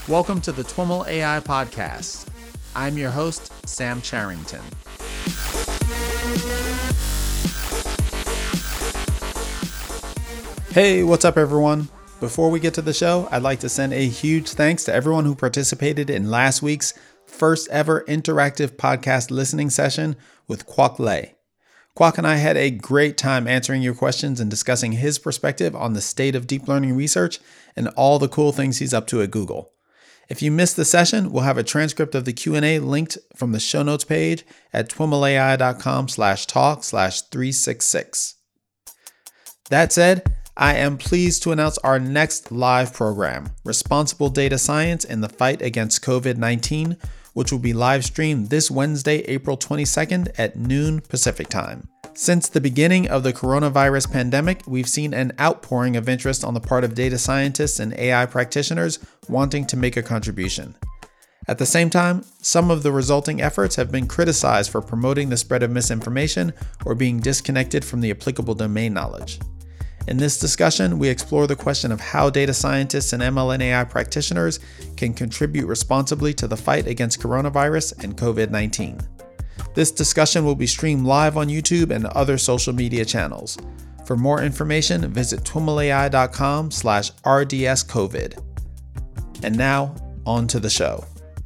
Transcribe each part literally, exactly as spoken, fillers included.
Welcome to the T W M L A I podcast. I'm your host, Sam Charrington. Hey, what's up everyone? Before we get to the show, I'd like to send a huge thanks to everyone who participated in last week's first ever interactive podcast listening session with Kwok Le. Kwok and I had a great time answering your questions and discussing his perspective on the state of deep learning research and all the cool things he's up to at Google. If you missed the session, we'll have a transcript of the Q and A linked from the show notes page at twimlai.com slash talk slash 366. That said, I am pleased to announce our next live program, Responsible Data Science in the Fight Against covid nineteen, which will be live streamed this Wednesday, April twenty-second at noon Pacific time. Since the beginning of the coronavirus pandemic, we've seen an outpouring of interest on the part of data scientists and A I practitioners wanting to make a contribution. At the same time, some of the resulting efforts have been criticized for promoting the spread of misinformation or being disconnected from the applicable domain knowledge. In this discussion, we explore the question of how data scientists and M L and A I practitioners can contribute responsibly to the fight against coronavirus and covid nineteen. This discussion will be streamed live on YouTube and other social media channels. For more information, visit twimlai.com slash rdscovid. And now, on to the show.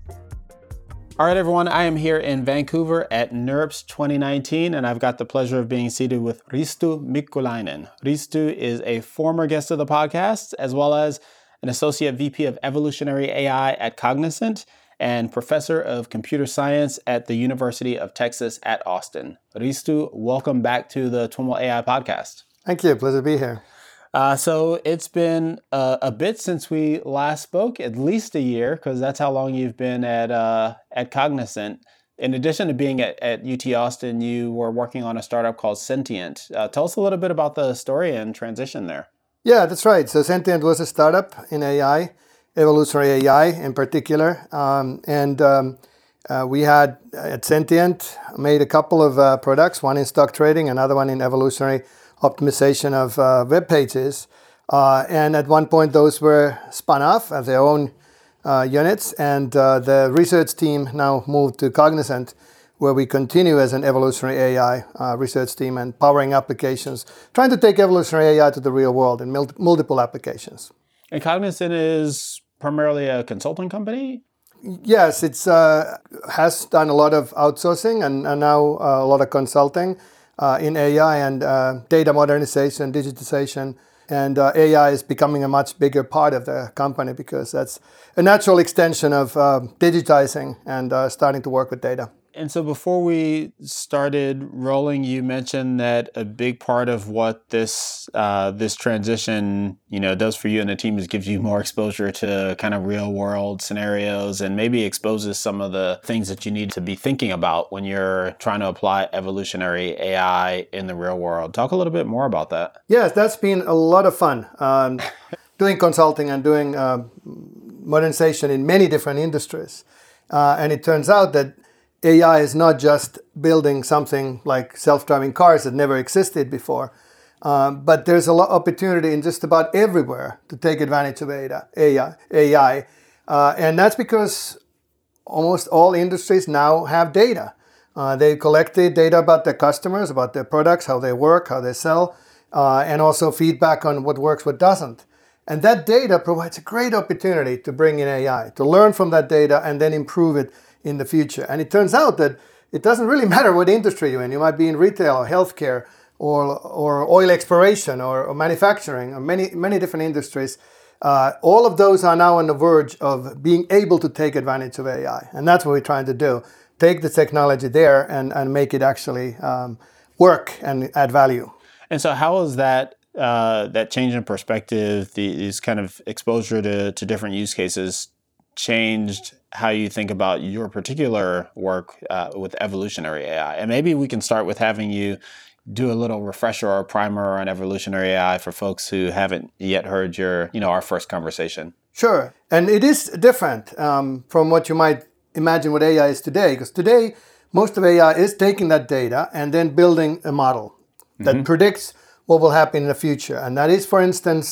All right, everyone, I am here in Vancouver at NeurIPS twenty nineteen, and I've got the pleasure of being seated with Risto Mikkolainen. Risto is a former guest of the podcast, as well as an Associate V P of Evolutionary A I at Cognizant, and Professor of Computer Science at the University of Texas at Austin. Risto, welcome back to the T W M L A I podcast. Thank you. Pleasure to be here. Uh, so it's been uh, a bit since we last spoke, at least a year, because that's how long you've been at uh, at Cognizant. In addition to being at, at U T Austin, you were working on a startup called Sentient. Uh, tell us a little bit about the story and transition there. Yeah, that's right. So Sentient was a startup in A I. Evolutionary A I in particular. Um, and um, uh, we had at Sentient made a couple of uh, products, one in stock trading, another one in evolutionary optimization of uh, web pages. Uh, and at one point, those were spun off as their own uh, units. And uh, the research team now moved to Cognizant, where we continue as an evolutionary A I uh, research team and powering applications, trying to take evolutionary A I to the real world in mul- multiple applications. And Cognizant is primarily a consulting company? Yes, it's uh, has done a lot of outsourcing and, and now uh, a lot of consulting uh, in A I and uh, data modernization, digitization. And uh, A I is becoming a much bigger part of the company because that's a natural extension of uh, digitizing and uh, starting to work with data. And so before we started rolling, you mentioned that a big part of what this uh, this transition, you know, does for you and the team is gives you more exposure to kind of real world scenarios and maybe exposes some of the things that you need to be thinking about when you're trying to apply evolutionary A I in the real world. Talk a little bit more about that. Yes, that's been a lot of fun. Um, doing consulting and doing uh, modernization in many different industries. Uh, and it turns out that A I is not just building something like self-driving cars that never existed before, um, but there's a lot of opportunity in just about everywhere to take advantage of A I. A I. Uh, and that's because almost all industries now have data. Uh, they collected data about their customers, about their products, how they work, how they sell, uh, and also feedback on what works, what doesn't. And that data provides a great opportunity to bring in A I, to learn from that data and then improve it in the future. And it turns out that it doesn't really matter what industry you're in. You might be in retail or healthcare or or oil exploration or, or manufacturing or many many different industries. Uh, all of those are now on the verge of being able to take advantage of A I. And that's what we're trying to do. Take the technology there and, and make it actually um, work and add value. And so how is that uh, that change in perspective, the, these kind of exposure to, to different use cases changed how you think about your particular work uh, with evolutionary A I? And maybe we can start with having you do a little refresher or primer on evolutionary A I for folks who haven't yet heard your, you know, our first conversation. Sure. And it is different um, from what you might imagine what A I is today, because today most of A I is taking that data and then building a model that mm-hmm. predicts what will happen in the future. And that is, for instance,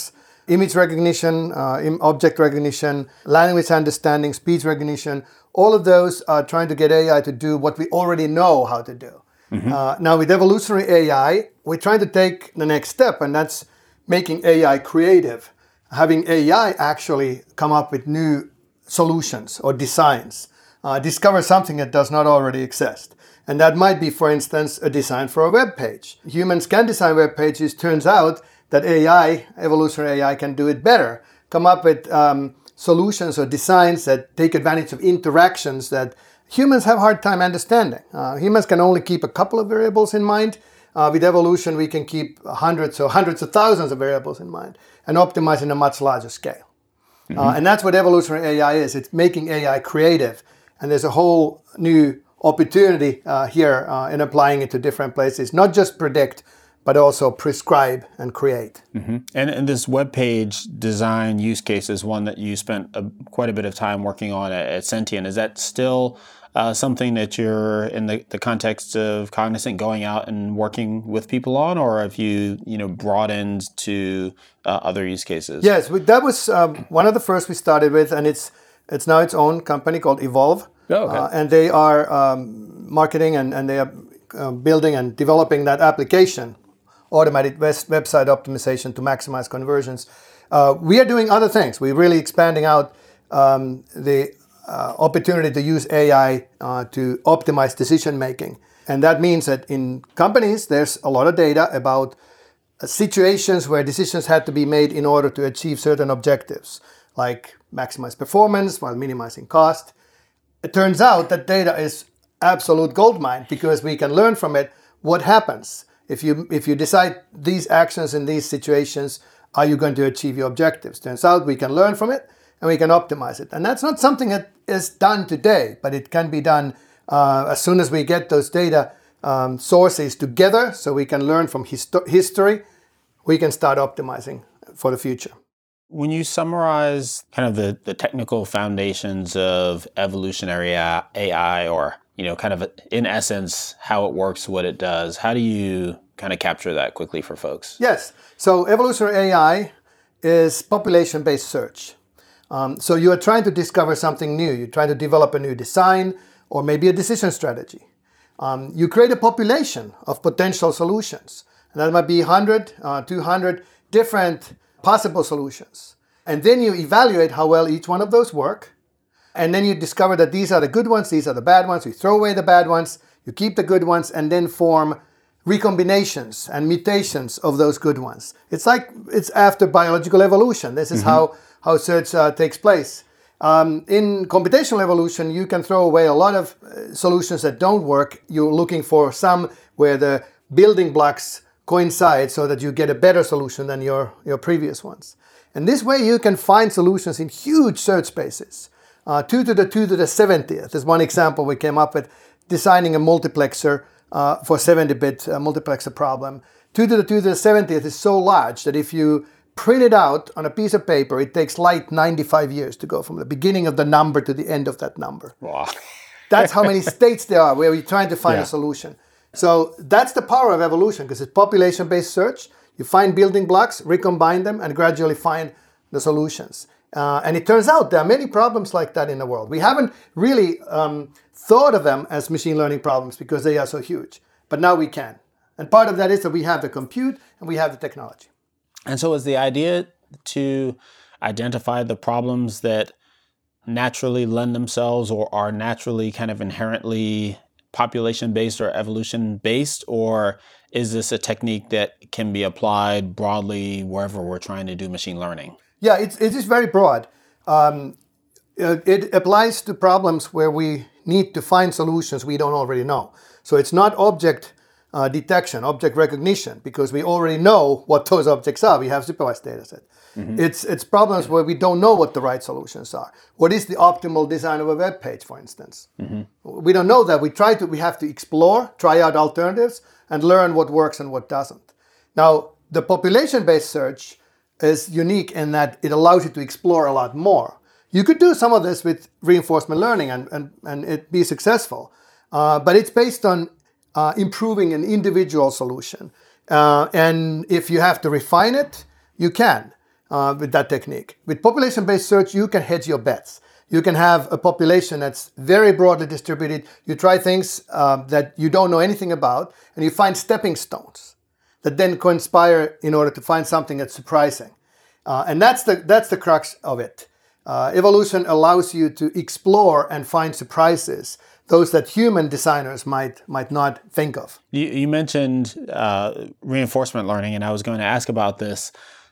image recognition, uh, im- object recognition, language understanding, speech recognition. All of those are trying to get A I to do what we already know how to do. Mm-hmm. Uh, now with evolutionary A I, we're trying to take the next step, and that's making A I creative. Having A I actually come up with new solutions or designs, uh, discover something that does not already exist. And that might be, for instance, a design for a web page. Humans can design web pages. Turns out that A I, evolutionary A I, can do it better. Come up with um, solutions or designs that take advantage of interactions that humans have a hard time understanding. Uh, humans can only keep a couple of variables in mind. Uh, with evolution, we can keep hundreds or hundreds of thousands of variables in mind and optimize in a much larger scale. Mm-hmm. Uh, and that's what evolutionary A I is. It's making A I creative. And there's a whole new opportunity uh, here uh, in applying it to different places, not just predict, but also prescribe and create. Mm-hmm. And, and this web page design use case is one that you spent a, quite a bit of time working on at, at Sentient. Is that still uh, something that you're, in the, the context of Cognizant, going out and working with people on, or have you, you know, broadened to uh, other use cases? Yes, that was um, one of the first we started with, and it's it's now its own company called Evolve. Oh, okay. uh, and they are um, marketing and, and they are uh, building and developing that application, automated website optimization to maximize conversions. Uh, we are doing other things. We're really expanding out um, the uh, opportunity to use A I uh, to optimize decision making. And that means that in companies, there's a lot of data about uh, situations where decisions had to be made in order to achieve certain objectives, like maximize performance while minimizing cost. It turns out that data is absolute goldmine because we can learn from it what happens. If you if you decide these actions in these situations, are you going to achieve your objectives? Turns out we can learn from it and we can optimize it. And that's not something that is done today, but it can be done uh, as soon as we get those data um, sources together so we can learn from histo- history, we can start optimizing for the future. When you summarize kind of the, the technical foundations of evolutionary A I, or, you know, kind of in essence, how it works, what it does, how do you kind of capture that quickly for folks? Yes. So evolutionary A I is population-based search. Um, so you are trying to discover something new. You're trying to develop a new design or maybe a decision strategy. Um, you create a population of potential solutions. And that might be one hundred, uh, two hundred different possible solutions. And then you evaluate how well each one of those work. And then you discover that these are the good ones, these are the bad ones. You throw away the bad ones, you keep the good ones, and then form recombinations and mutations of those good ones. It's like it's after biological evolution. This is mm-hmm. how, how search uh, takes place. Um, in computational evolution, you can throw away a lot of uh, solutions that don't work. You're looking for some where the building blocks coincide so that you get a better solution than your, your previous ones. And this way you can find solutions in huge search spaces. Uh, two to the two to the seventieth is one example we came up with, designing a multiplexer uh, for seventy-bit uh, multiplexer problem. two to the two to the seventieth is so large that if you print it out on a piece of paper, it takes light ninety-five years to go from the beginning of the number to the end of that number. Wow. That's how many states there are where you're trying to find yeah. a solution. So that's the power of evolution, because it's population-based search. You find building blocks, recombine them, and gradually find the solutions. Uh, and it turns out there are many problems like that in the world. We haven't really um, thought of them as machine learning problems because they are so huge. But now we can. And part of that is that we have the compute and we have the technology. And so is the idea to identify the problems that naturally lend themselves or are naturally kind of inherently population-based or evolution-based, or is this a technique that can be applied broadly wherever we're trying to do machine learning? Yeah, it's, it is very broad. Um, it applies to problems where we need to find solutions we don't already know. So it's not object uh, detection, object recognition, because we already know what those objects are. We have supervised data set. Mm-hmm. It's, it's problems where we don't know what the right solutions are. What is the optimal design of a web page, for instance? Mm-hmm. We don't know that. We try to. We have to explore, try out alternatives, and learn what works and what doesn't. Now, the population-based search is unique in that it allows you to explore a lot more. You could do some of this with reinforcement learning and, and, and it be successful, uh, but it's based on uh, improving an individual solution. Uh, and if you have to refine it, you can. uh, with that technique. With population-based search, you can hedge your bets. You can have a population that's very broadly distributed. You try things uh, that you don't know anything about, and you find stepping stones that then conspire in order to find something that's surprising. Uh, and that's the that's the crux of it. Uh, evolution allows you to explore and find surprises, those that human designers might might not think of. You, you mentioned uh, reinforcement learning, and I was going to ask about this,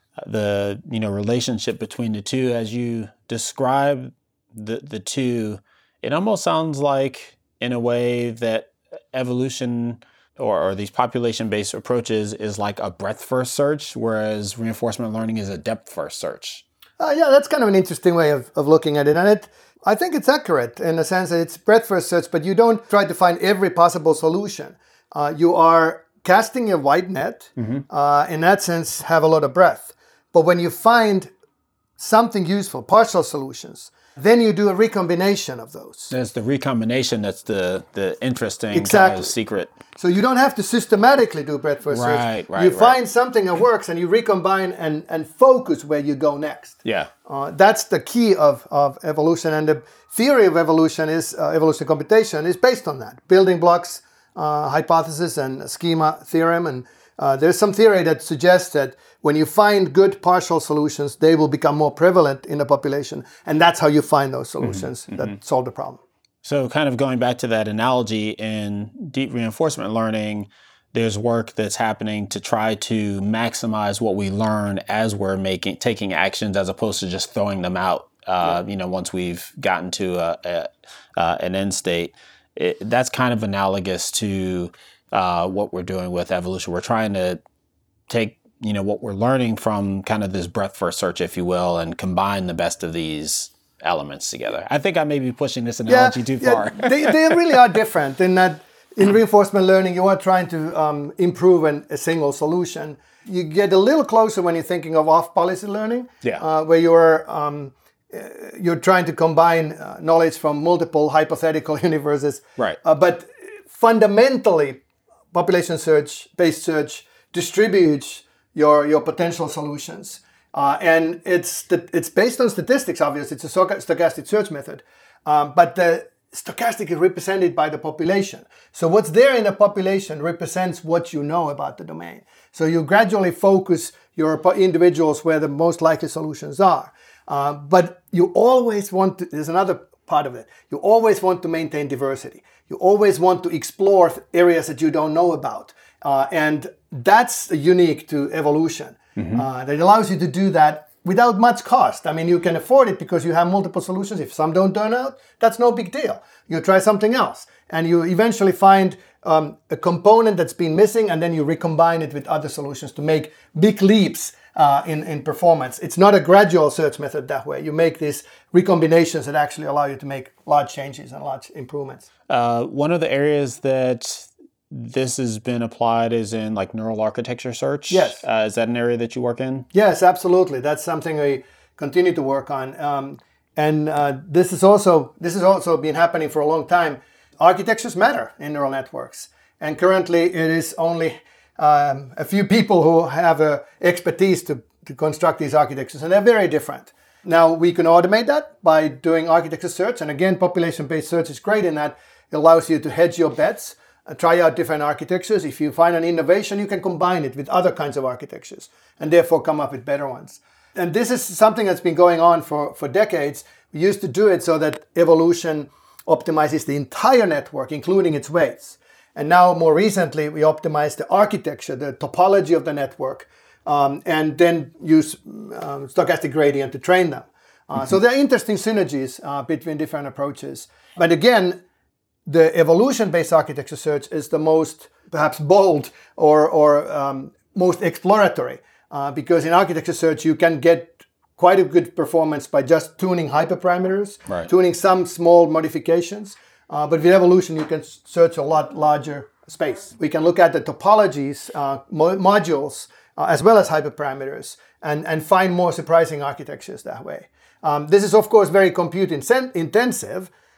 the you know relationship between the two as you describe the the two. It almost sounds like, in a way, that evolution or, or these population-based approaches is like a breadth-first search, whereas reinforcement learning is a depth-first search. Uh, yeah, that's kind of an interesting way of, of looking at it. And it, I think it's accurate in the sense that it's breadth-first search, but you don't try to find every possible solution. Uh, you are casting a wide net, mm-hmm. uh, in that sense, have a lot of breadth. But when you find something useful, partial solutions, then you do a recombination of those. There's the recombination that's the, the interesting exactly. kind of secret. So you don't have to systematically do breadth-first search. Right, right, you right. find something that works and you recombine and, and focus where you go next. Yeah. Uh, that's the key of, of evolution. And the theory of evolution is, uh, evolutionary computation is based on that. Building blocks, uh, hypothesis and schema theorem. And uh, there's some theory that suggests that when you find good partial solutions, they will become more prevalent in the population. And that's how you find those solutions mm-hmm, that mm-hmm. solve the problem. So kind of going back to that analogy, in deep reinforcement learning, there's work that's happening to try to maximize what we learn as we're making taking actions, as opposed to just throwing them out, uh, yeah. you know, once we've gotten to a, a, uh, an end state. It, that's kind of analogous to uh, what we're doing with evolution. We're trying to take you know, what we're learning from kind of this breadth-first search, if you will, and combine the best of these elements together. I think I may be pushing this analogy yeah, too yeah, far. they, they really are different in that in reinforcement learning, you are trying to um, improve an, a single solution. You get a little closer when you're thinking of off-policy learning, yeah. uh, where you're um, you're trying to combine uh, knowledge from multiple hypothetical universes. Right. Uh, but fundamentally, population search, based search distributes your your potential solutions, uh, and it's it's based on statistics. Obviously, it's a stochastic search method, um, but the stochastic is represented by the population. So what's there in the population represents what you know about the domain. So you gradually focus your individuals where the most likely solutions are, uh, but you always want to. There's another part of it. You always want to maintain diversity. You always want to explore areas that you don't know about. Uh, and that's unique to evolution. Mm-hmm. Uh, that allows you to do that without much cost. I mean, you can afford it because you have multiple solutions. If some don't turn out, that's no big deal. You try something else. And you eventually find um, a component that's been missing, and then you recombine it with other solutions to make big leaps uh, in, in performance. It's not a gradual search method that way. You make these recombinations that actually allow you to make large changes and large improvements. Uh, one of the areas that this has been applied is in like neural architecture search. Yes. Uh, is that an area that you work in? Yes, absolutely. That's something we continue to work on. Um, and uh, this is also this has also been happening for a long time. Architectures matter in neural networks. And currently it is only um, a few people who have uh, expertise to, to construct these architectures. And they're very different. Now we can automate that by doing architecture search. And again, population-based search is great in that it allows you to hedge your bets. Uh, try out different architectures. If you find an innovation, you can combine it with other kinds of architectures and therefore come up with better ones. And this is something that's been going on for, for decades. We used to do it so that evolution optimizes the entire network, including its weights. And now, more recently, we optimize the architecture, the topology of the network, um, and then use um, stochastic gradient to train them. Uh, mm-hmm. So there are interesting synergies uh, between different approaches. But again, the evolution-based architecture search is the most, perhaps, bold or, or um, most exploratory, uh, because in architecture search you can get quite a good performance by just tuning hyperparameters, right. tuning some small modifications. Uh, but with evolution, you can search a lot larger space. We can look at the topologies, uh, mo- modules, uh, as well as hyperparameters, and, and find more surprising architectures that way. Um, this is, of course, very compute in- intensive.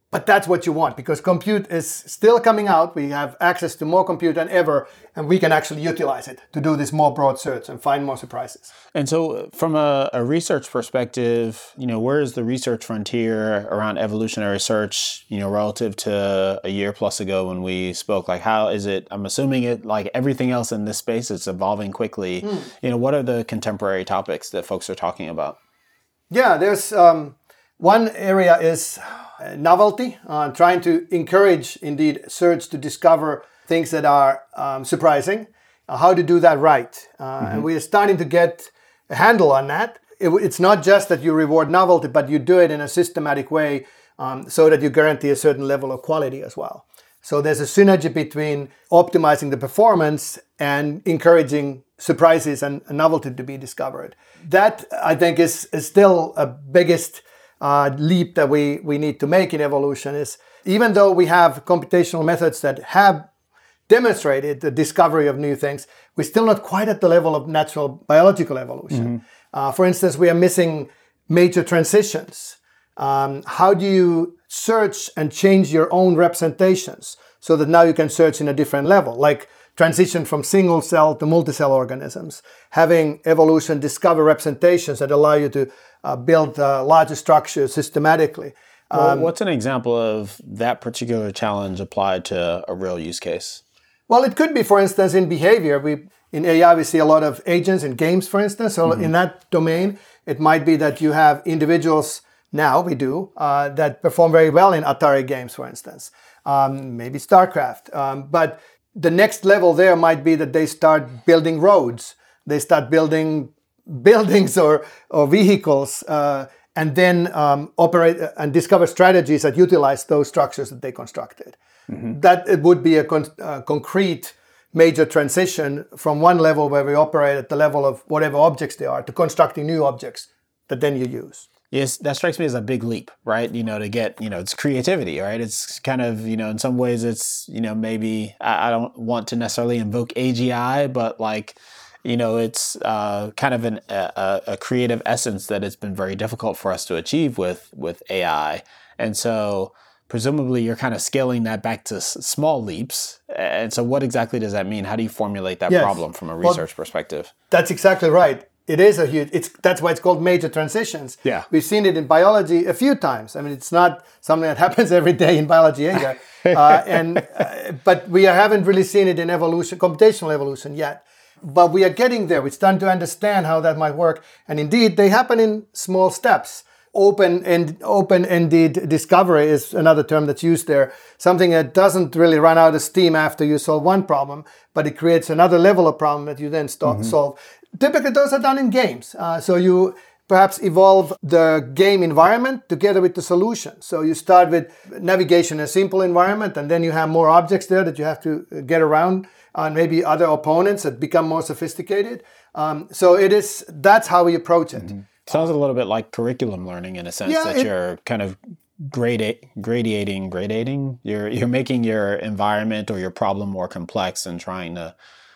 But that's what you want, because compute is still coming out. We have access to more compute than ever, and we can actually utilize it to do this more broad search and find more surprises. And so from a, a research perspective, you know, where is the research frontier around evolutionary search, you know, relative to a year plus ago when we spoke? Like, how is it, I'm assuming it, like everything else in this space, it's evolving quickly. Mm. You know, what are the contemporary topics that folks are talking about? Yeah, there's um, one area is novelty, uh, trying to encourage, indeed, search to discover things that are um, surprising, uh, how to do that right. Uh, mm-hmm. And we're starting to get a handle on that. It, it's not just that you reward novelty, but you do it in a systematic way um, so that you guarantee a certain level of quality as well. So there's a synergy between optimizing the performance and encouraging surprises and, and novelty to be discovered. That, I think, is, is still a biggest Uh, leap that we, we need to make in evolution. Is even though we have computational methods that have demonstrated the discovery of new things, we're still not quite at the level of natural biological evolution. Mm-hmm. Uh, for instance, we are missing major transitions. Um, how do you search and change your own representations so that now you can search in a different level? Like transition from single cell to multi-cell organisms, having evolution discover representations that allow you to uh, build uh, larger structures systematically. Um, well, what's an example of that particular challenge applied to a real use case? Well, it could be, for instance, in behavior. We in A I, we see a lot of agents in games, for instance. So mm-hmm. in that domain, it might be that you have individuals, now we do, uh, that perform very well in Atari games, for instance. Um, maybe StarCraft. Um, but the next level there might be that they start building roads. They start building buildings or, or vehicles, uh, and then um, operate and discover strategies that utilize those structures that they constructed. Mm-hmm. That it would be a con- uh, concrete major transition from one level where we operate at the level of whatever objects they are to constructing new objects that then you use. Yes, that strikes me as a big leap, right? You know, to get, you know, it's creativity, right? It's kind of, you know, in some ways it's, you know, maybe I, I don't want to necessarily invoke A G I, but like, you know, it's uh, kind of an, a, a creative essence that it's been very difficult for us to achieve with, with A I. And so presumably you're kind of scaling that back to s- small leaps. And so what exactly does that mean? How do you formulate that yes. problem from a research well, perspective? That's exactly right. It is a huge, it's that's why it's called major transitions. Yeah. We've seen it in biology a few times. I mean, it's not something that happens every day in biology either. uh, and uh, But we haven't really seen it in evolution, computational evolution yet. But we are getting there. We're starting to understand how that might work. And indeed, they happen in small steps. Open and open-ended discovery is another term that's used there. Something that doesn't really run out of steam after you solve one problem, but it creates another level of problem that you then st- mm-hmm. solve. Typically, those are done in games. Uh, so you perhaps evolve the game environment together with the solution. So you start with navigation in a simple environment, and then you have more objects there that you have to get around, and maybe other opponents that become more sophisticated. Um, so it is. That's how we approach it. Mm-hmm. Sounds a little bit like curriculum learning in a sense yeah, that it, you're kind of gradi- gradiating, gradating. You're you're making your environment or your problem more complex and trying to.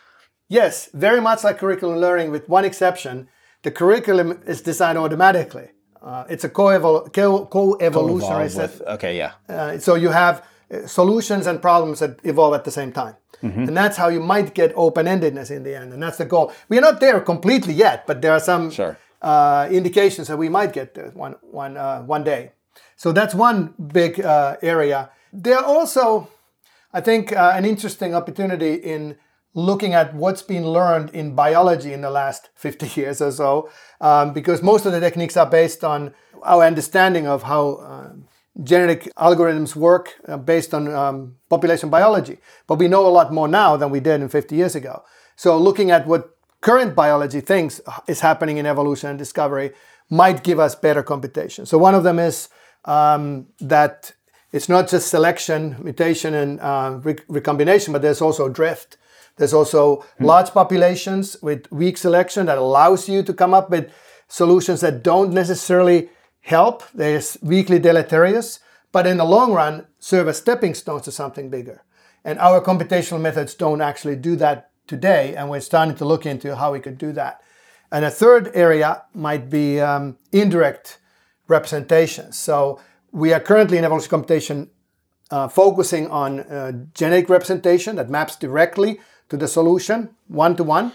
Yes, very much like curriculum learning, with one exception. The curriculum is designed automatically. Uh, it's a co-evol- co- co-evolutionary set. With, okay, yeah. Uh, so you have uh, solutions and problems that evolve at the same time. Mm-hmm. And that's how you might get open-endedness in the end. And that's the goal. We're not there completely yet, but there are some sure. uh, indications that we might get there one, one, uh, one day. So that's one big uh, area. There are also, I think, uh, an interesting opportunity in looking at what's been learned in biology in the last fifty years or so, um, because most of the techniques are based on our understanding of how uh, genetic algorithms work uh, based on um, population biology. But we know a lot more now than we did in fifty years ago. So looking at what current biology thinks is happening in evolution and discovery might give us better computation. So one of them is um, that it's not just selection, mutation, and uh, re- recombination, but there's also drift. There's also hmm. large populations with weak selection that allows you to come up with solutions that don't necessarily help. They're weakly deleterious, but in the long run serve as stepping stones to something bigger. And our computational methods don't actually do that today, and we're starting to look into how we could do that. And a third area might be um, indirect representations. So we are currently in evolution computation uh, focusing on uh, genetic representation that maps directly to the solution, one-to-one.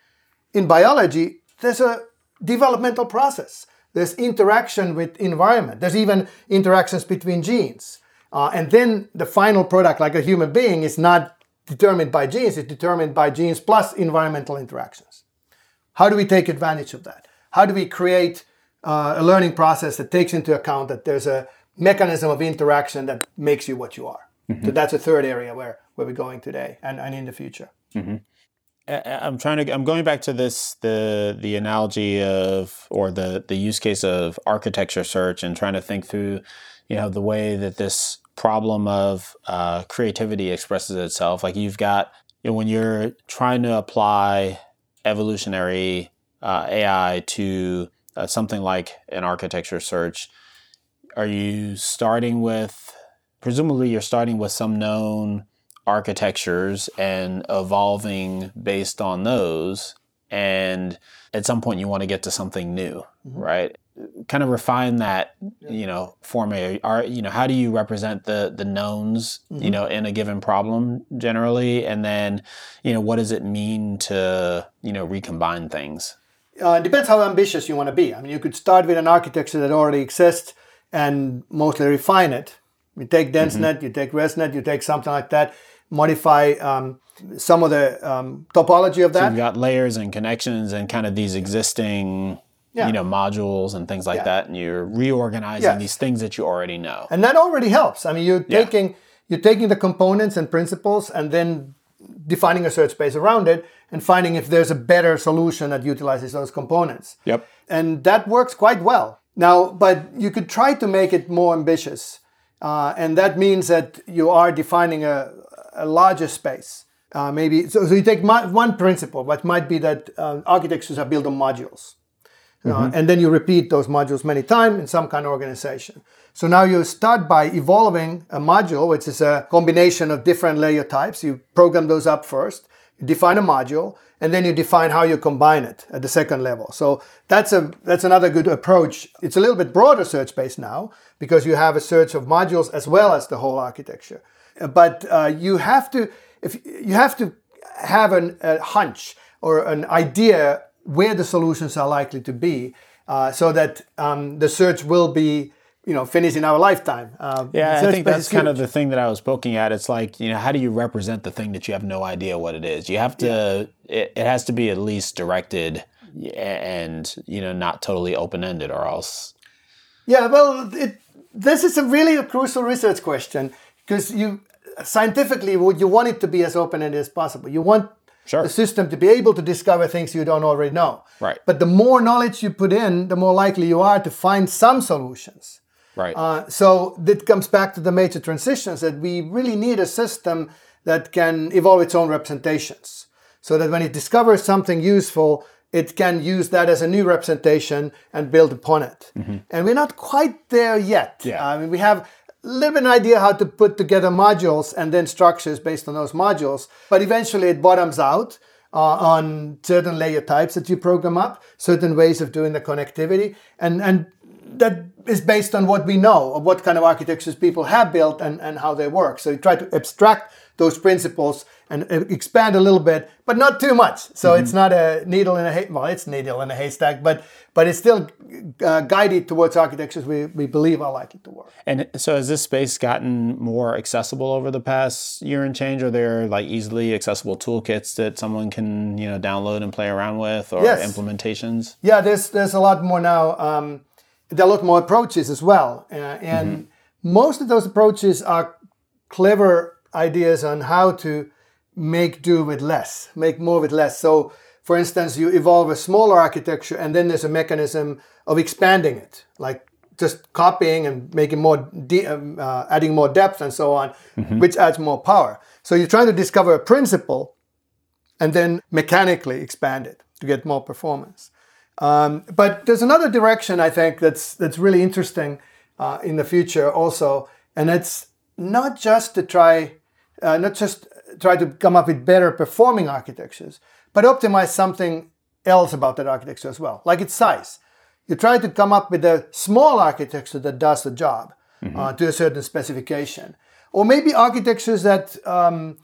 In biology, there's a developmental process. There's interaction with environment. There's even interactions between genes. Uh, and then the final product, like a human being, is not determined by genes, it's determined by genes plus environmental interactions. How do we take advantage of that? How do we create uh, a learning process that takes into account that there's a mechanism of interaction that makes you what you are? Mm-hmm. So that's a third area where, where we're going today and, and in the future. Mm-hmm. I'm trying to. I'm going back to this the the analogy of or the the use case of architecture search and trying to think through, you know, the way that this problem of uh, creativity expresses itself. Like you've got, you know, when you're trying to apply evolutionary uh, A I to uh, something like an architecture search, are you starting with? Presumably, you're starting with some known architectures and evolving based on those, and at some point you want to get to something new, mm-hmm. right? Kind of refine that, yeah. you know, form a, are, you know, how do you represent the the knowns, mm-hmm. you know, in a given problem generally, and then, you know, what does it mean to, you know, recombine things? Uh, it depends how ambitious you want to be. I mean, you could start with an architecture that already exists and mostly refine it. You take DenseNet, mm-hmm. you take ResNet, you take something like that, modify um, some of the um, topology of that. So you've got layers and connections and kind of these existing, yeah. you know, modules and things like yeah. that, and you're reorganizing yes. these things that you already know. And that already helps. I mean, you're yeah. taking you're taking the components and principles and then defining a search space around it and finding if there's a better solution that utilizes those components. Yep. And that works quite well. Now, but you could try to make it more ambitious. Uh, and that means that you are defining a, a larger space. Uh, maybe so, so you take my, one principle, what might be that uh, architectures are built on modules. Uh, mm-hmm. And then you repeat those modules many times in some kind of organization. So now you start by evolving a module, which is a combination of different layer types. You program those up first, you define a module, and then you define how you combine it at the second level. So that's a that's another good approach. It's a little bit broader search space now because you have a search of modules as well as the whole architecture. But uh, you have to if you have to have an, a hunch or an idea where the solutions are likely to be, uh, so that um, the search will be, you know, finished in our lifetime. Uh, yeah, I think that's kind of the thing that I was poking at. It's like, you know, how do you represent the thing that you have no idea what it is? You have to, yeah. it, it has to be at least directed and, you know, not totally open-ended or else. Yeah, well, it, this is a really a crucial research question because you, scientifically, you want it to be as open-ended as possible. You want Sure. the system to be able to discover things you don't already know. Right. But the more knowledge you put in, the more likely you are to find some solutions. Right. Uh, so that comes back to the major transitions, that we really need a system that can evolve its own representations. So that when it discovers something useful, it can use that as a new representation and build upon it. Mm-hmm. And we're not quite there yet. Yeah. I mean, we have a little bit of an idea how to put together modules and then structures based on those modules. But eventually it bottoms out uh, on certain layer types that you program up, certain ways of doing the connectivity. And, and that is based on what we know of what kind of architectures people have built and, and how they work. So you try to abstract those principles and expand a little bit, but not too much. So mm-hmm. it's not a needle in a hay, well, it's needle in a haystack, but but it's still uh, guided towards architectures we, we believe are likely to work. And so has this space gotten more accessible over the past year and change? Are there like easily accessible toolkits that someone can, you know, download and play around with, or yes. implementations? Yeah, there's there's a lot more now. Um, there are a lot more approaches as well. Uh, and mm-hmm. most of those approaches are clever ideas on how to make do with less, make more with less. So, for instance, you evolve a smaller architecture and then there's a mechanism of expanding it, like just copying and making more, de- um, uh, adding more depth and so on, mm-hmm. which adds more power. So you're trying to discover a principle and then mechanically expand it to get more performance. Um, but there's another direction I think that's that's really interesting uh, in the future also, and it's not just to try, uh, not just try to come up with better performing architectures, but optimize something else about that architecture as well, like its size. You try to come up with a small architecture that does the job, mm-hmm. uh, to a certain specification. Or maybe architectures that um,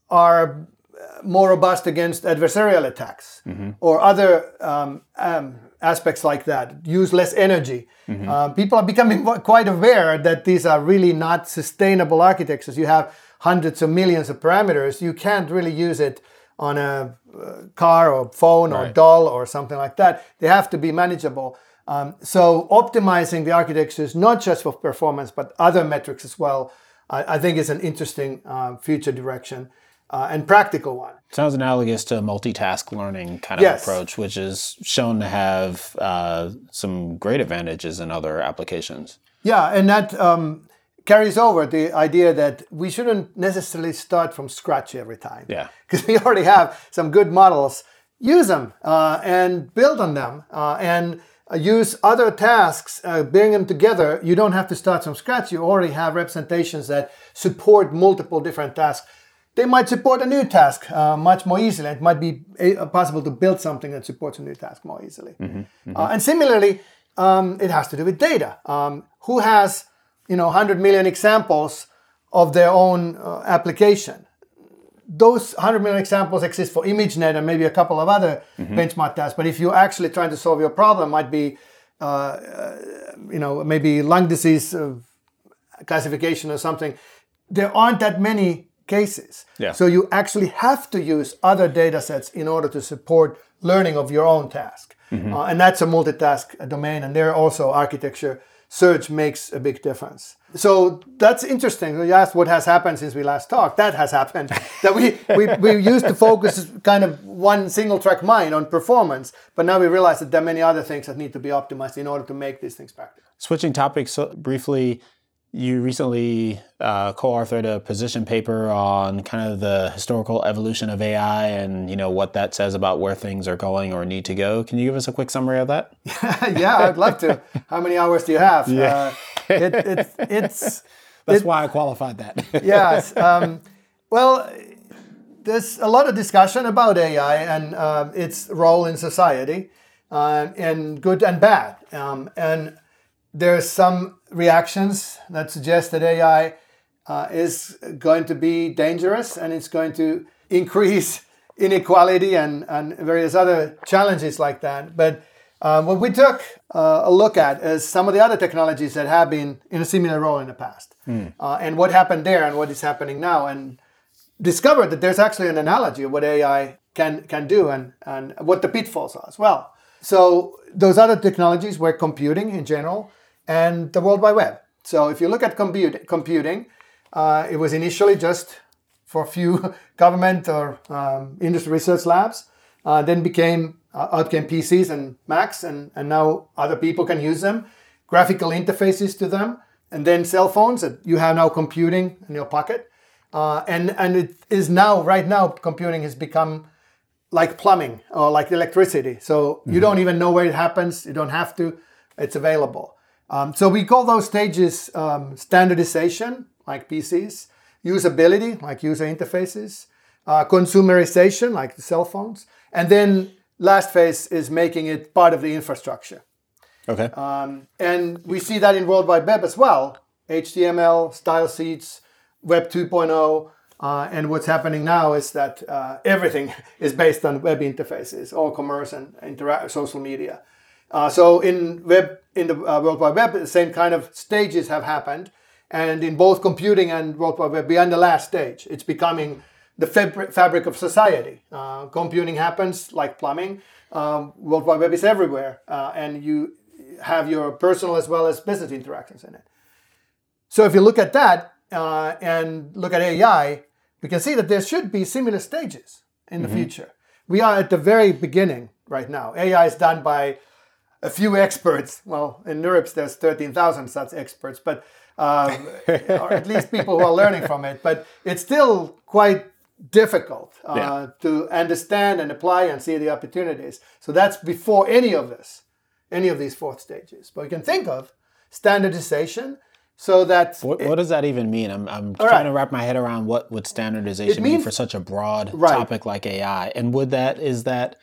are more robust against adversarial attacks mm-hmm. or other um, um, aspects like that, use less energy. Mm-hmm. Uh, people are becoming quite aware that these are really not sustainable architectures. You have hundreds of millions of parameters. You can't really use it on a uh, car or phone right. or doll or something like that. They have to be manageable. Um, so optimizing the architectures, not just for performance, but other metrics as well, I, I think is an interesting uh, future direction. Uh, and practical one. Sounds analogous to a multitask learning kind of yes. approach, which is shown to have uh, some great advantages in other applications. Yeah, and that um, carries over the idea that we shouldn't necessarily start from scratch every time. Yeah. Because we already have some good models. Use them uh, and build on them uh, and uh, use other tasks, uh, bring them together. You don't have to start from scratch. You already have representations that support multiple different tasks. They might support a new task uh, much more easily. It might be a- possible to build something that supports a new task more easily. Mm-hmm, mm-hmm. Uh, and similarly, um, it has to do with data. Um, who has, you know, one hundred million examples of their own uh, application? Those one hundred million examples exist for ImageNet and maybe a couple of other mm-hmm. benchmark tasks. But if you're actually trying to solve your problem, might be, uh, uh, you know, maybe lung disease uh, classification or something. There aren't that many cases. Yeah. So you actually have to use other data sets in order to support learning of your own task. Mm-hmm. Uh, and that's a multitask domain. And there also architecture search makes a big difference. So that's interesting. You asked what has happened since we last talked. That has happened. that we, we, we used to focus kind of one single track mind on performance. But now we realize that there are many other things that need to be optimized in order to make these things practical. Switching topics so briefly, you recently uh, co-authored a position paper on kind of the historical evolution of A I and, you know, what that says about where things are going or need to go. Can you give us a quick summary of that? Yeah, I'd love to. How many hours do you have? Yeah. Uh, it, it, it's That's it, why I qualified that. Yes. Um, well, there's a lot of discussion about A I and uh, its role in society, uh, and good and bad. Um, and there's some reactions that suggest that A I uh, is going to be dangerous and it's going to increase inequality and, and various other challenges like that. But uh, what we took uh, a look at is some of the other technologies that have been in a similar role in the past. Mm. Uh, and what happened there and what is happening now. And discovered that there's actually an analogy of what A I can, can do and, and what the pitfalls are as well. So those other technologies were computing in general, and the World Wide Web. So if you look at compute, computing, uh, it was initially just for a few government or um, industry research labs, uh, then became uh, out came P Cs and Macs, and, and now other people can use them, graphical interfaces to them, and then cell phones that you have now computing in your pocket. Uh, and, and it is now, right now, computing has become like plumbing or like electricity. So mm-hmm. you don't even know where it happens. You don't have to. It's available. Um, so we call those stages um, standardization, like P Cs, usability, like user interfaces, uh, consumerization, like the cell phones, and then last phase is making it part of the infrastructure. Okay. Um, and we see that in World Wide Web as well, H T M L, style sheets, Web two point oh, uh, and what's happening now is that uh, everything is based on web interfaces, all commerce and intera- social media. Uh, so in web, in the uh, World Wide Web, the same kind of stages have happened. And in both computing and World Wide Web, we're on the last stage. It's becoming the fab- fabric of society. Uh, computing happens like plumbing. Um, World Wide Web is everywhere. Uh, and you have your personal as well as business interactions in it. So if you look at that uh, and look at A I, we can see that there should be similar stages in the mm-hmm. future. We are at the very beginning right now. A I is done by a few experts. Well, in NeurIPS, there's thirteen thousand such experts, but um, or at least people who are learning from it. But it's still quite difficult uh, yeah. to understand and apply and see the opportunities. So that's before any of this, any of these fourth stages. But we can think of standardization so that... What, it, what does that even mean? I'm, I'm trying right. to wrap my head around what would standardization means, mean for such a broad right. topic like A I. And would that, is that...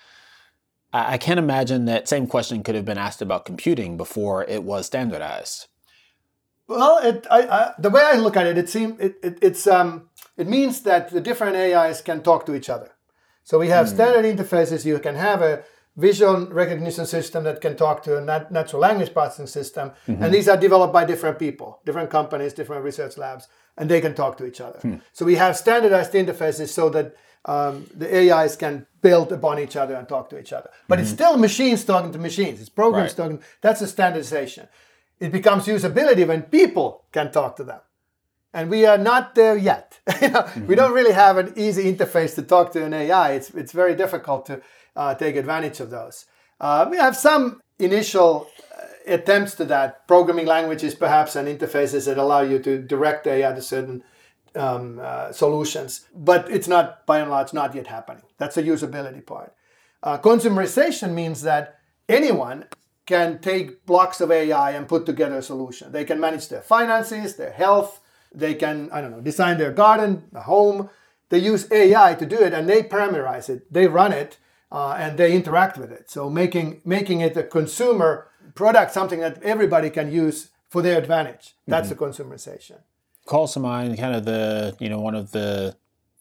I can't imagine that same question could have been asked about computing before it was standardized. Well, it, I, I, the way I look at it, it seems it, it, it's um, it means that the different A Is can talk to each other. So we have mm. standard interfaces. You can have a visual recognition system that can talk to a nat- natural language processing system, mm-hmm. and these are developed by different people, different companies, different research labs, and they can talk to each other. Hmm. So we have standardized interfaces so that um, the A Is can build upon each other and talk to each other. But mm-hmm. it's still machines talking to machines. It's programs right. talking. That's a standardization. It becomes usability when people can talk to them. And we are not there yet. you know, mm-hmm. We don't really have an easy interface to talk to an A I. It's it's very difficult to uh, take advantage of those. Uh, we have some initial uh, attempts to that. Programming languages, perhaps, and interfaces that allow you to direct A I to certain um, uh, solutions. But it's not, by and large, not yet happening. That's a usability part. Uh, consumerization means that anyone can take blocks of A I and put together a solution. They can manage their finances, their health. They can, I don't know, design their garden, a home. They use A I to do it, and they parameterize it. They run it, uh, and they interact with it. So making making it a consumer product, something that everybody can use for their advantage. That's mm-hmm. the consumerization. Calls to mind kind of the, you know, one of the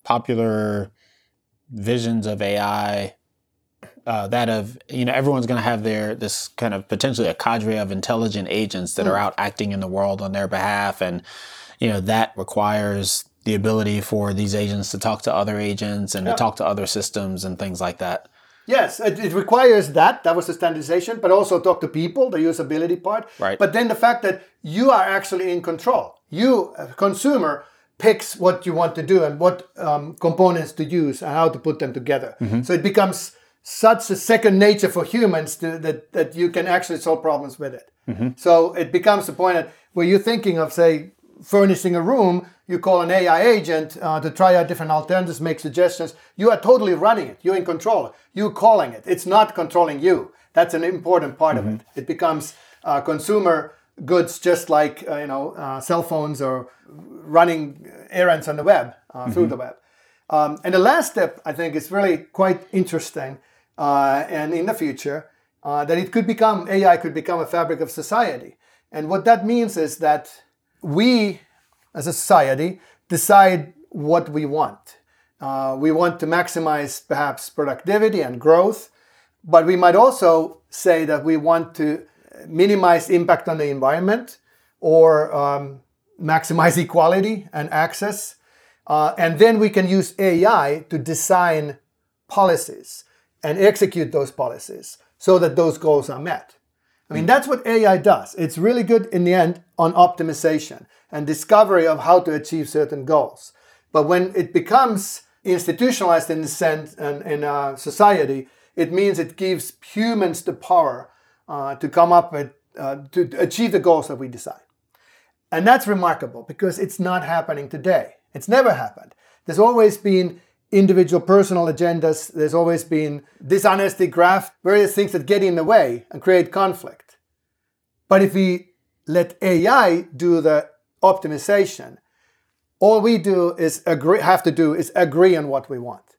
popular visions of A I, uh, that of, you know, everyone's going to have their, this kind of potentially a cadre of intelligent agents that mm. are out acting in the world on their behalf. And, you know, that requires the ability for these agents to talk to other agents and yeah. to talk to other systems and things like that. Yes, it, it requires that. That was the standardization, but also talk to people, the usability part. Right. But then the fact that you are actually in control. You, a consumer, picks what you want to do and what um, components to use and how to put them together. Mm-hmm. So it becomes such a second nature for humans to, that, that you can actually solve problems with it. Mm-hmm. So it becomes the point that where you're thinking of, say, furnishing a room, you call an A I agent uh, to try out different alternatives, make suggestions. You are totally running it. You're in control. You're calling it. It's not controlling you. That's an important part mm-hmm. of it. It becomes uh, consumer goods, just like uh, you know uh, cell phones or running errands on the web uh, mm-hmm. through the web. Um, and the last step, I think, is really quite interesting, uh, and in the future, uh, that it could become A I could become a fabric of society. And what that means is that we, as a society, decide what we want. Uh, we want to maximize perhaps productivity and growth, but we might also say that we want to minimize impact on the environment or um, maximize equality and access. Uh, and then we can use A I to design policies and execute those policies so that those goals are met. I mean, that's what A I does. It's really good in the end on optimization and discovery of how to achieve certain goals. But when it becomes institutionalized in the sense and in uh, society, it means it gives humans the power uh, to come up with, uh, to achieve the goals that we decide. And that's remarkable because it's not happening today. It's never happened. There's always been individual personal agendas. There's always been dishonesty, graft, various things that get in the way and create conflict. But if we let A I do the optimization, all we do is agree, have to do is agree on what we want.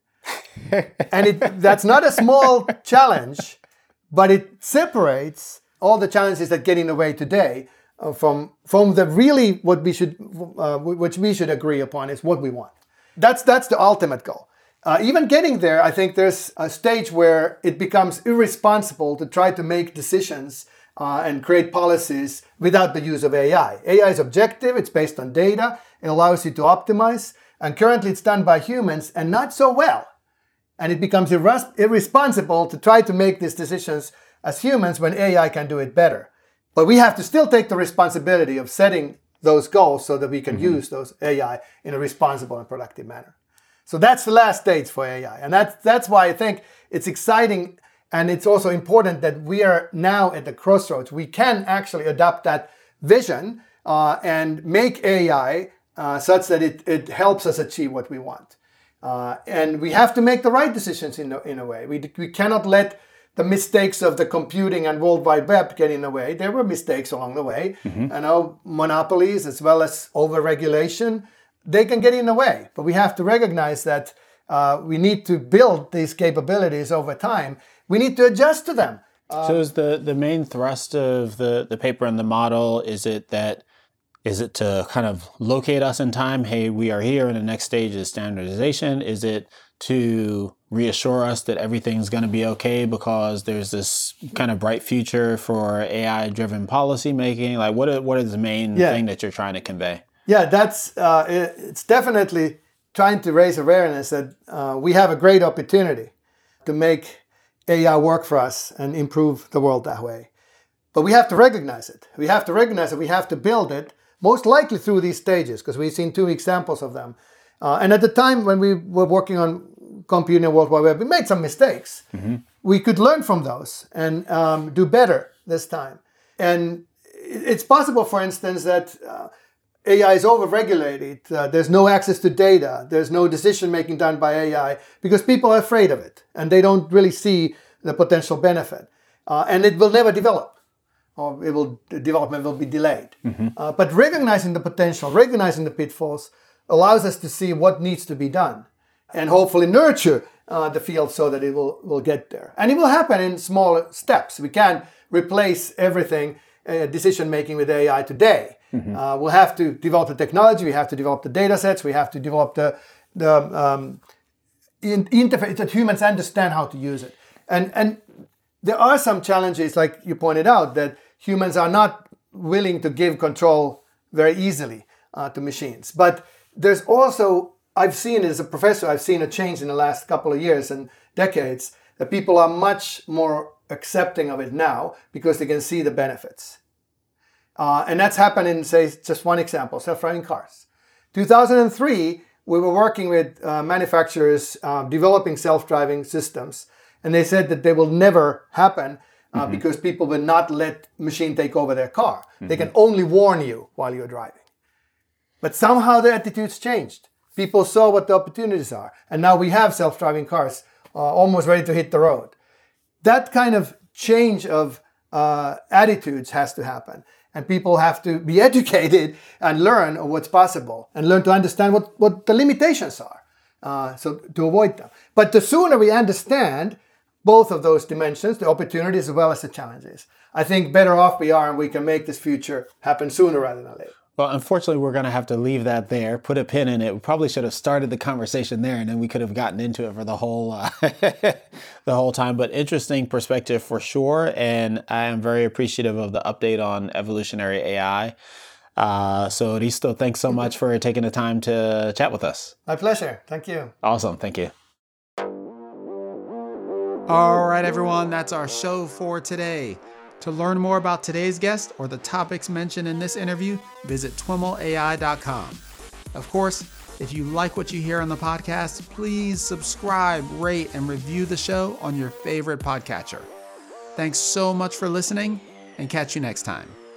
And it, that's not a small challenge, but it separates all the challenges that get in the way today uh, from, from the really what we should, uh, which we should agree upon is what we want. That's that's the ultimate goal. Uh, even getting there, I think there's a stage where it becomes irresponsible to try to make decisions uh, and create policies without the use of A I. A I is objective, it's based on data, it allows you to optimize, and currently it's done by humans and not so well. And it becomes irres- irresponsible to try to make these decisions as humans when A I can do it better. But we have to still take the responsibility of setting those goals so that we can mm-hmm. use those A I in a responsible and productive manner. So that's the last stage for A I. And that's, that's why I think it's exciting, and it's also important that we are now at the crossroads. We can actually adopt that vision uh, and make A I uh, such that it, it helps us achieve what we want. Uh, and we have to make the right decisions in a, in a way. We, we cannot let the mistakes of the computing and World Wide Web get in the way. There were mistakes along the way. Mm-hmm. You know, monopolies as well as over-regulation, they can get in the way. But we have to recognize that uh, we need to build these capabilities over time. We need to adjust to them. Uh, so is the, the main thrust of the, the paper and the model, is it that Is it to kind of locate us in time? Hey, we are here, and the next stage is standardization. Is it to reassure us that everything's going to be okay because there's this kind of bright future for A I-driven policy making? Like, what are, what is the main yeah. thing that you're trying to convey? Yeah, that's uh, it, it's definitely trying to raise awareness that uh, we have a great opportunity to make A I work for us and improve the world that way. But we have to recognize it. We have to recognize it. We have to build it, most likely through these stages, because we've seen two examples of them. Uh, and at the time when we were working on computing and World Wide Web, we made some mistakes. Mm-hmm. We could learn from those and um, do better this time. And it's possible, for instance, that uh, A I is overregulated. Uh, there's no access to data. There's no decision-making done by A I because people are afraid of it and they don't really see the potential benefit. Uh, and it will never develop, or it will, the development will be delayed. Mm-hmm. Uh, but recognizing the potential, recognizing the pitfalls, allows us to see what needs to be done and hopefully nurture uh, the field so that it will, will get there. And it will happen in small steps. We can't replace everything, uh, decision-making with A I today. Mm-hmm. Uh, we'll have to develop the technology, we have to develop the data sets, we have to develop the, the um, in, interface that humans understand how to use it. And, and there are some challenges, like you pointed out, that humans are not willing to give control very easily uh, to machines. But there's also, I've seen as a professor, I've seen a change in the last couple of years and decades, that people are much more accepting of it now because they can see the benefits. Uh, and that's happened in, say, just one example, self-driving cars. two thousand three, we were working with uh, manufacturers uh, developing self-driving systems, and they said that they will never happen uh, mm-hmm. because people will not let machine take over their car. Mm-hmm. They can only warn you while you're driving. But somehow the attitudes changed. People saw what the opportunities are, and now we have self-driving cars uh, almost ready to hit the road. That kind of change of uh, attitudes has to happen. And people have to be educated and learn what's possible and learn to understand what, what the limitations are, uh, so to avoid them. But the sooner we understand both of those dimensions, the opportunities as well as the challenges, I think better off we are and we can make this future happen sooner rather than later. Well, unfortunately, we're going to have to leave that there, put a pin in it. We probably should have started the conversation there, and then we could have gotten into it for the whole uh, the whole time. But interesting perspective for sure, and I am very appreciative of the update on evolutionary A I. Uh, so, Risto, thanks so much for taking the time to chat with us. My pleasure. Thank you. Awesome. Thank you. All right, everyone, that's our show for today. To learn more about today's guest or the topics mentioned in this interview, visit T W I M L A I dot com. Of course, if you like what you hear on the podcast, please subscribe, rate, and review the show on your favorite podcatcher. Thanks so much for listening, and catch you next time.